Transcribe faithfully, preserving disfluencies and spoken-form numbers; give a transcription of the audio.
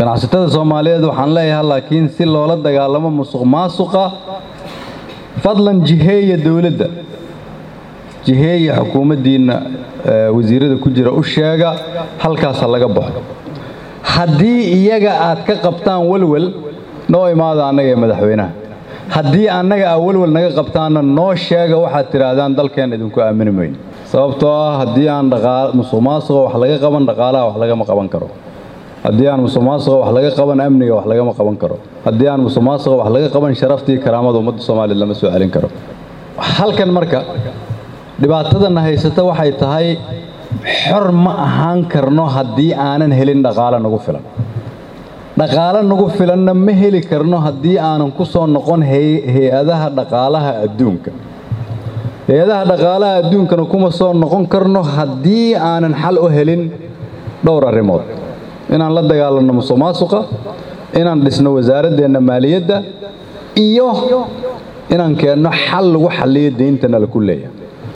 ganacsatada Soomaaliyeed waxaan leeyahay laakiin si loola dagaalamo musuqmaasuqa fadlan jiheeya dawladda jiheeya xukuumaddiina wasiirada ku jira u sheega halkaas laga baxo haddii iyaga aad ka qabtaan walwal noo imaada anaga madaxweynaha haddii anaga walwal naga qabtaana noo sheega waxaad tiraahdaan dalkeen idinku aamini mayno sababtoo ah haddii aan dhaqaal musuqmaasuqa wax laga qaban dhaqaalaha wax laga ma qaban karo haddii aan musuqmaasuqa wax laga qaban amniga wax laga ma qaban karo haddii aan musuqmaasuqa wax laga qaban sharaftii karaamada ummadda Soomaaliyeed lama soo celin karo halkan marka dhibaatadan haysata waxay tahay xor ma ahaan karno haddii aanan helin dhaqaale nagu filan dhaqaale nagu filanna ma heli karno haddii aanan ku soo noqon hay'adaha dhaqaalaha adduunka hay'adaha dhaqaalaha adduunkana kuma soo noqon karno haddii aanan xal u helin dhowr arrimood inaan la dagaalanno musuqmaasuqa inaan dhisno wasaaraddeena maaliyadda iyo inaan keenno xal lagu xalliyo deyntana la ku leeyahay